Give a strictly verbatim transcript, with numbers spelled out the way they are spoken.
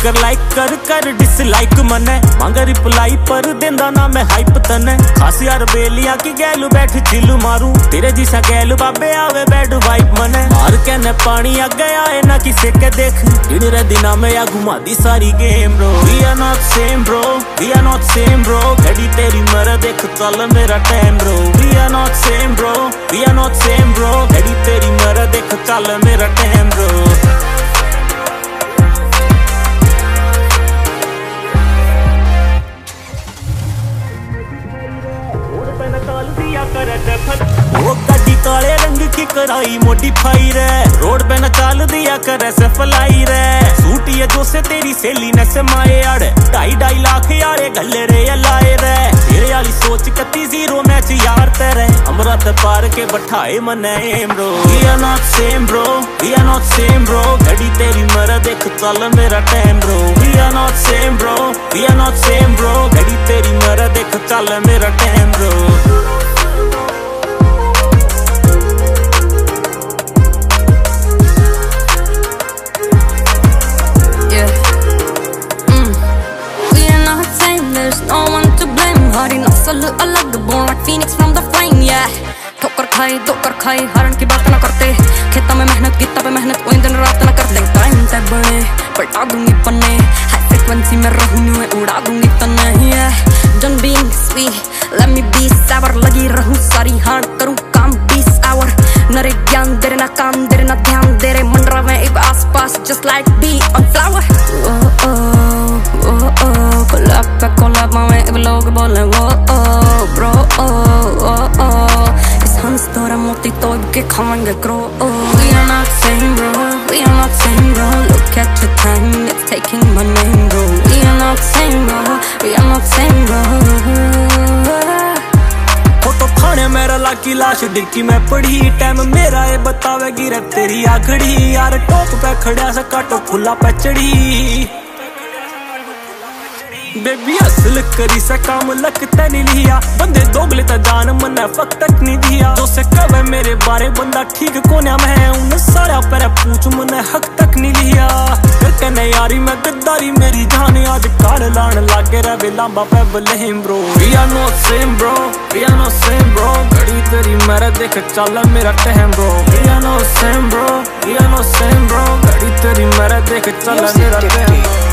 कर लाइक कर कर डिसलाइक मने मांग रिप्लाई पर देंदा ना मैं हाइप तने खास यार बेलिया की गैलू बैठ चिलू मारू तेरे जिसा गैलू बाबे आवे बैड वाइप मने मार के न पानी आ गया है ना किसे के देख इन रे दिना में या घुमा दी सारी game bro we are not same bro we are not same bro घड़ी तेरी मर देख चल मेरा time bro we are not same bro we are not same bro घड़ी तेरी मर देख चल मेरा टाइम ब्रो वो गड्डी काले रंग की कराई मोडिफाई रे रोड पे न चाल दिया करे से फलाई रे सूट ये जो से तेरी सेली ने से माए आड़े ढाई ढाई लाख यारे गले रे लाए रे तेरे वाली सोच कती जीरो मैच यार तेरे अमृत पार के बैठाए मने bro we are not same bro we are not same bro घड़ी तेरी मर देख चल मेरा time bro we are not same bro we are not same bro घड़ी तेरी मर देख चल मेरा टाइम ब्रो अलग born like phoenix from the flame yeah ठोकर खाई धोकर खाई हरण की बात ना करते खेता में मेहनत गीता पे मेहनत कोई दिन रात ना करते टाइम से बड़े पलटा दूंगी पन्ने हाई फ्रीक्वेंसी में रहूंगी मैं उड़ा दूंगी तन्ने yeah done being sweet let me be sour लगी रहूं सारी हार करूं काम बीस hour नरे ज्ञान तेरे ना काम तेरे ना ध्यान तेरे मंडरा में एक आस पास just like bee on flower oh oh oh oh collab पे collab में एक लोग बोले वो oh bro oh oh oh इस हंस तोरा मोती तोड़ के खाएंगे करो oh we are not same bro we are not same bro look at your time it's taking my name bro we are not same bro we are not same bro photo थाने मेरा लाकी लाश dicky में पड़ी time मेरा ये बतावेगी रे तेरी आखड़ी यार टॉप पे खड़ा सा काटो फुला पे चढ़ी बेबी असल करी सा काम लगता नहीं लिया बंदे दोगले ता जान मना फक तक नहीं दिया जो से कवे मेरे बारे बंदा ठीक कोन्या मैं उन सारा पर पूछ मने हक तक नहीं लिया कहने यारी मैं गद्दारी मेरी जान आज काल लान लागे रे लांबा पे बलेम bro we are not same bro we are not same bro घड़ी तेरी मेरा देख चल मेरा time bro we are not same bro we are not same bro घड़ी तेरी मेरा देख चल मेरा टाइम